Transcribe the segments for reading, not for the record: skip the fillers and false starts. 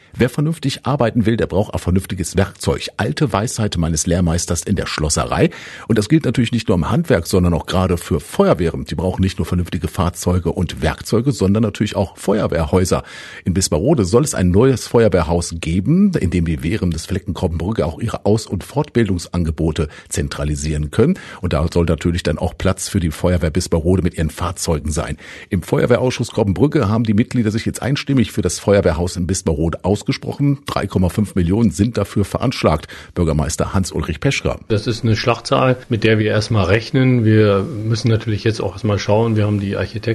Wer vernünftig arbeiten will, der braucht auch vernünftiges Werkzeug. Alte Weisheit meines Lehrmeisters in der Schlosserei. Und das gilt natürlich nicht nur im Handwerk, sondern auch gerade für Feuerwehren. Die brauchen nicht nur vernünftige Fahrzeuge und Werkzeuge, sondern natürlich auch Feuerwehrhäuser. In Bisperode soll es ein neues Feuerwehrhaus geben, in dem die Wehren des Flecken Kobbenbrügge auch ihre Aus- und Fortbildungsangebote zentralisieren können. Und da soll natürlich dann auch Platz für die Feuerwehr Bisperode mit ihren Fahrzeugen sein. Im Feuerwehrausschuss Kobbenbrügge haben die Mitglieder sich jetzt einstimmig für das Feuerwehrhaus in Bisperode ausgesprochen. 3,5 Millionen sind dafür veranschlagt. Bürgermeister Hans-Ulrich Peschker. Das ist eine Schlachtzahl, mit der wir erstmal rechnen. Wir müssen natürlich jetzt auch erstmal schauen. Wir haben die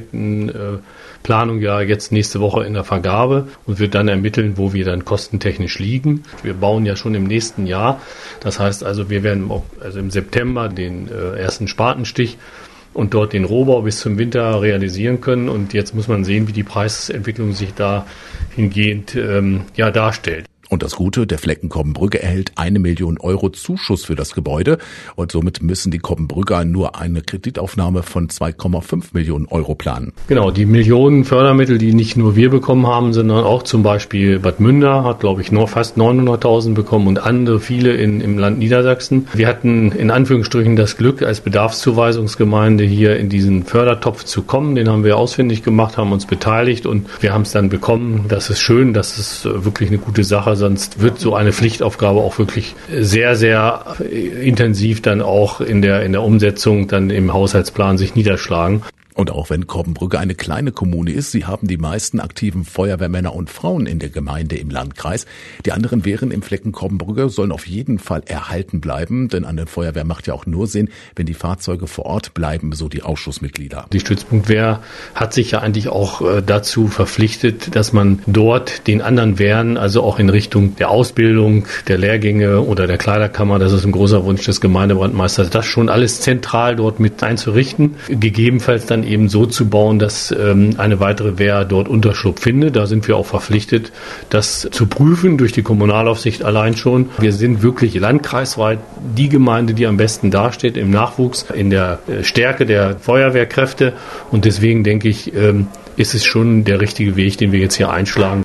Architektenplanung ja jetzt nächste Woche in der Vergabe und wird dann ermitteln, wo wir dann kostentechnisch liegen. Wir bauen ja schon im nächsten Jahr. Das heißt also, wir werden im September den ersten Spatenstich und dort den Rohbau bis zum Winter realisieren können. Und jetzt muss man sehen, wie die Preisentwicklung sich da hingehend darstellt. Und das Gute, der Flecken Kobbenbrügge erhält 1 Million Euro Zuschuss für das Gebäude und somit müssen die Kobbenbrügger nur eine Kreditaufnahme von 2,5 Millionen Euro planen. Genau, die Millionen Fördermittel, die nicht nur wir bekommen haben, sondern auch zum Beispiel Bad Münder hat, glaube ich, noch fast 900.000 bekommen und andere viele im Land Niedersachsen. Wir hatten in Anführungsstrichen das Glück, als Bedarfszuweisungsgemeinde hier in diesen Fördertopf zu kommen. Den haben wir ausfindig gemacht, haben uns beteiligt und wir haben es dann bekommen. Das ist schön, das ist wirklich eine gute Sache. Sonst wird so eine Pflichtaufgabe auch wirklich sehr, sehr intensiv dann auch in der Umsetzung dann im Haushaltsplan sich niederschlagen. Und auch wenn Kobbenbrügge eine kleine Kommune ist, sie haben die meisten aktiven Feuerwehrmänner und Frauen in der Gemeinde im Landkreis. Die anderen Wehren im Flecken Kobbenbrügge sollen auf jeden Fall erhalten bleiben, denn an der Feuerwehr macht ja auch nur Sinn, wenn die Fahrzeuge vor Ort bleiben, so die Ausschussmitglieder. Die Stützpunktwehr hat sich ja eigentlich auch dazu verpflichtet, dass man dort den anderen Wehren, also auch in Richtung der Ausbildung, der Lehrgänge oder der Kleiderkammer, das ist ein großer Wunsch des Gemeindebrandmeisters, das schon alles zentral dort mit einzurichten, gegebenenfalls dann eben so zu bauen, dass eine weitere Wehr dort Unterschlupf findet. Da sind wir auch verpflichtet, das zu prüfen durch die Kommunalaufsicht allein schon. Wir sind wirklich landkreisweit die Gemeinde, die am besten dasteht im Nachwuchs, in der Stärke der Feuerwehrkräfte und deswegen denke ich, ist es schon der richtige Weg, den wir jetzt hier einschlagen.